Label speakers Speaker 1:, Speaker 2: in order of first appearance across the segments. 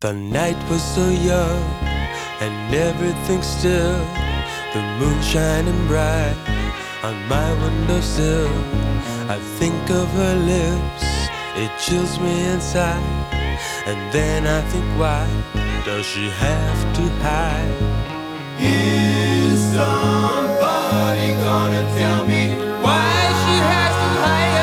Speaker 1: The night was so young and everything still. The moon shining bright on my windowsill. I think of her lips, it chills me inside. And then I think, why does she have to hide?
Speaker 2: Is somebody gonna tell me why she has to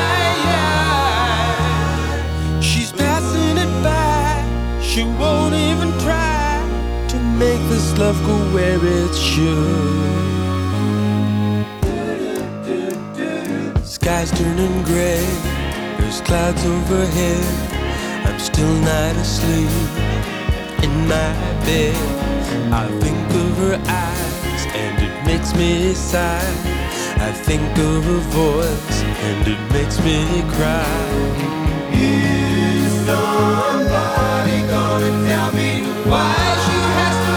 Speaker 2: hide?
Speaker 1: She's passing it by, she won't even try to make this love go where it should. Sky's turning gray, there's clouds overhead. I'm still not asleep in my bed. I think of her eyes and it makes me sigh. I think of her voice and it makes me cry.
Speaker 2: Is somebody gonna tell me why she has to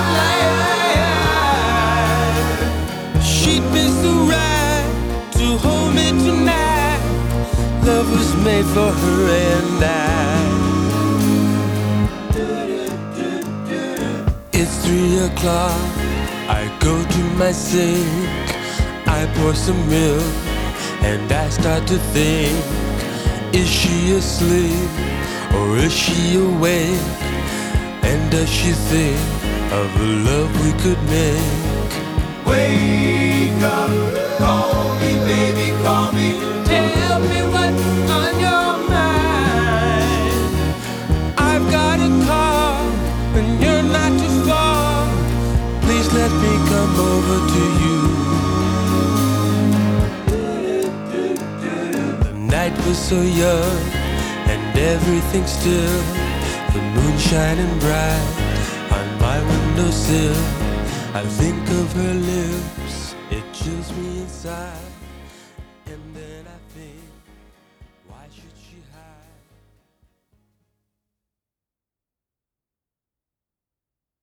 Speaker 2: lie?
Speaker 1: She'd be so right to hold me tonight. Love was made for her and I. It's 3 o'clock, I go to my sink, I pour some milk, and I start to think, is she asleep, or is she awake? And does she think of the love we could make?
Speaker 2: Wake up, call me, baby, call me. Tell me what's on your mind.
Speaker 1: I've got a car, and you're not too far. Please let me come over to you. The night was so young, and everything still. The moon shining bright on my windowsill. I think of her lips, it chills me inside.